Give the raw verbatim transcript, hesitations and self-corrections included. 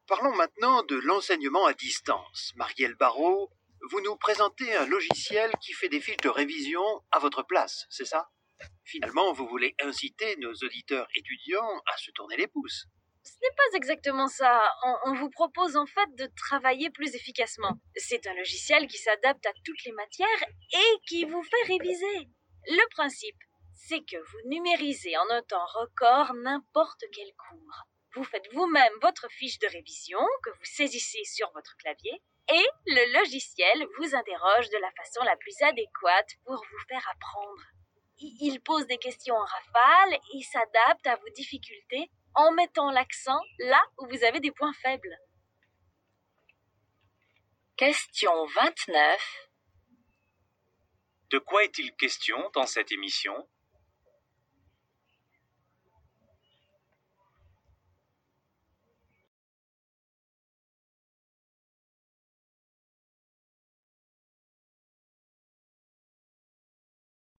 Parlons maintenant de l'enseignement à distance. Marielle Barrault, vous nous présentez un logiciel qui fait des fiches de révision à votre place, c'est ça? Finalement, vous voulez inciter nos auditeurs étudiants à se tourner les pouces. Ce n'est pas exactement ça. On, on vous propose en fait de travailler plus efficacement. C'est un logiciel qui s'adapte à toutes les matières et qui vous fait réviser. Le principe, c'est que vous numérisez en un temps record n'importe quel cours. Vous faites vous-même votre fiche de révision que vous saisissez sur votre clavier et le logiciel vous interroge de la façon la plus adéquate pour vous faire apprendre. Il pose des questions en rafale et s'adapte à vos difficultés en mettant l'accent là où vous avez des points faibles. Question vingt-neuf. De quoi est-il question dans cette émission ?